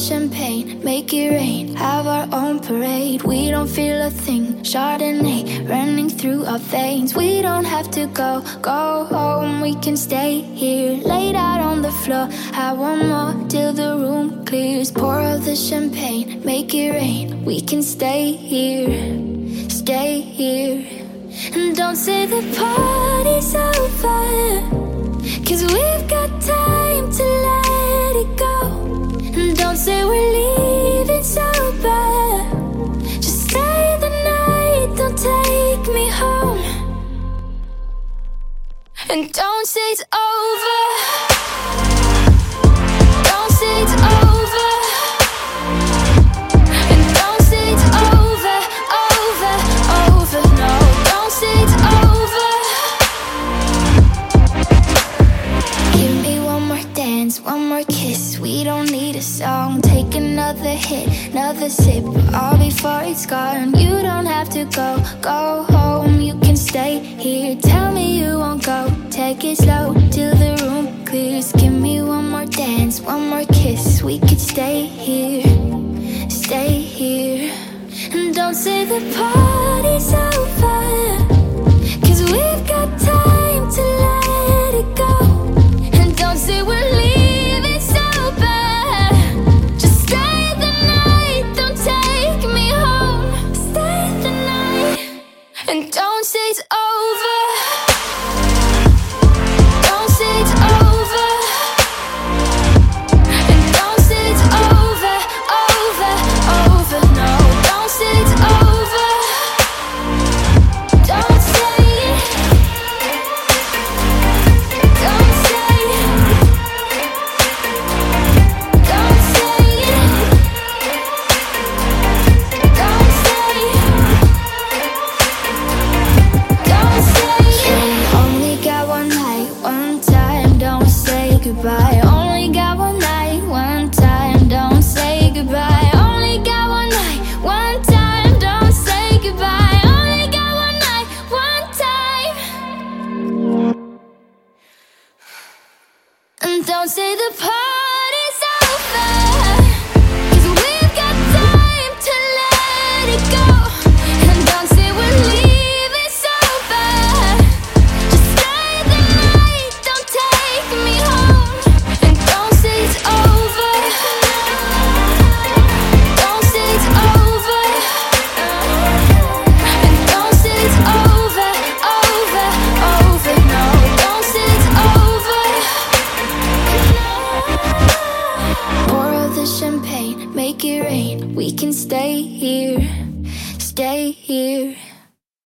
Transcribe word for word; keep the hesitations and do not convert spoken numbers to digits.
champagne, make it rain, have our own parade. We don't feel a thing, Chardonnay running through our veins. We don't have to go, go home, we can stay here. Laid out on the floor, have one more till the room clears. Pour out the champagne, make it rain, we can stay here, stay here. And don't say the party's over, 'cause we've got time to let it go. And don't say we're leaving sober, just stay the night, don't take me home. And don't say it's over, don't say it's over. And don't say it's over, over, over, no. Don't say it's over. Give me one more dance, one more kiss. We don't need a song, take another hit, another sip, all before it's gone. You don't have to go, go home, you can stay here. Tell me you won't go, take it slow till the room clears. Give me one more dance, one more kiss. We could stay here, stay here. And don't say the party's over, 'cause we've got time to let it go. And don't say we're leaving sober, just stay the night, don't take me home. Stay the night. And don't say it's over, don't say it's over. And don't say it's over, over, over, no. Don't say it's over, don't say it, don't say it, don't say it, don't say it, don't say it. You only got one night, one time, don't say goodbye. Only got one night, one time, don't say goodbye. Only got one night, one time, don't say goodbye. Only got one night, one time. And don't say the party's over, 'cause we've got time to let it go. And don't say we're leaving sober, just stay the night, don't take me home. And don't say it's over, don't say it's over. And don't say it's over, over, over, no. Don't say it's over. Pour out the champagne, make it rain, we can stay here, stay here.